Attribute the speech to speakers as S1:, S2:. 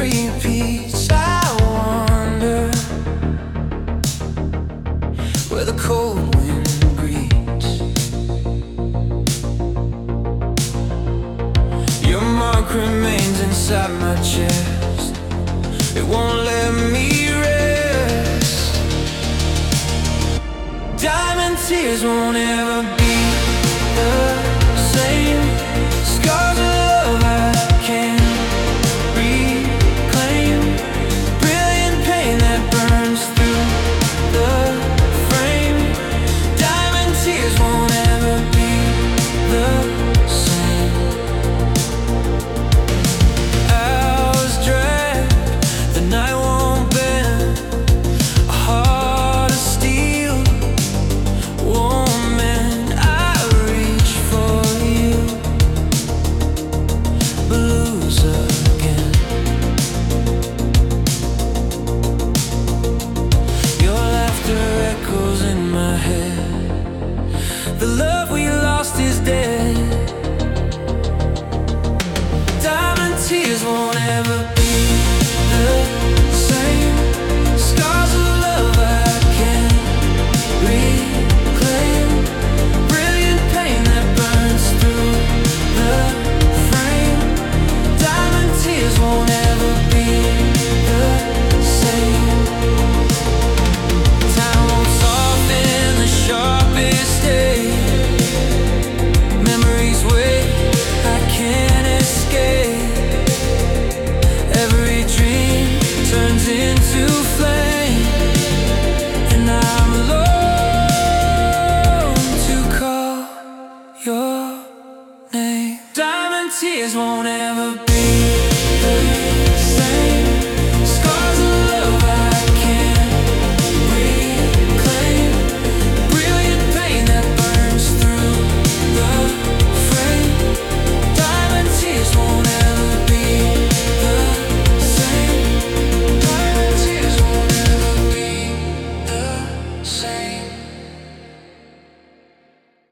S1: repeats. I wonder where the cold wind breathes. Your mark remains inside my chest. It won't let me rest. Diamond tears won't ever be the same. Scars of love I can't reclaim. Brilliant pain that burns through the frame. Diamond tears won't ever be the same. Hours drag, the night won't bend. A heart of steel won't mend. I reach for you, but lose again. Your laughter echoes in my head. The love we